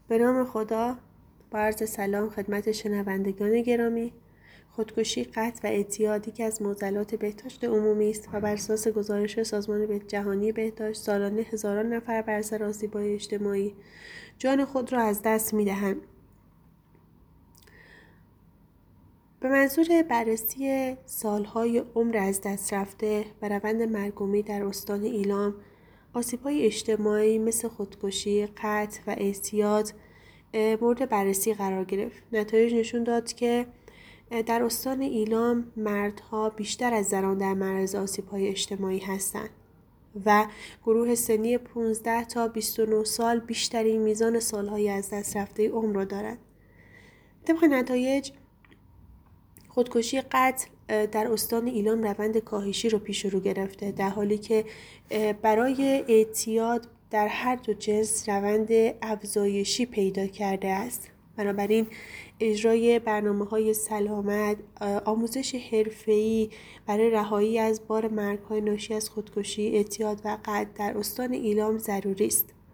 به نام خدا. با عرض سلام خدمت شنوندگان گرامی. خودکشی، قتل و اعتیاد یکی از معضلات بهداشت عمومی است و بر اساس گزارش سازمان جهانی بهداشت سالانه هزاران نفر بر اثر آسیب‌های اجتماعی جان خود را از دست می‌دهند. به منظور بررسی سالهای عمر از دست رفته و روند مرگومی در استان ایلام، آسیب‌های اجتماعی مثل خودکشی، قتل و اعتیاد مورد بررسی قرار گرفت. نتایج نشون داد که در استان ایلام مردها بیشتر از زنان در معرض آسیب‌های اجتماعی هستند و گروه سنی 15 تا 29 سال بیشترین میزان سالهای از دست رفته عمر را دارند. طبق نتایج خودکشی قتل در استان ایلام روند کاهشی رو پیش رو گرفته، در حالی که برای اعتیاد در هر دو جنس روند افزایشی پیدا کرده است. بنابراین اجرای برنامه‌های سلامت، آموزش حرفه‌ای برای رهایی از بار مرگ‌های ناشی از خودکشی، اعتیاد و قتل در استان ایلام ضروری است.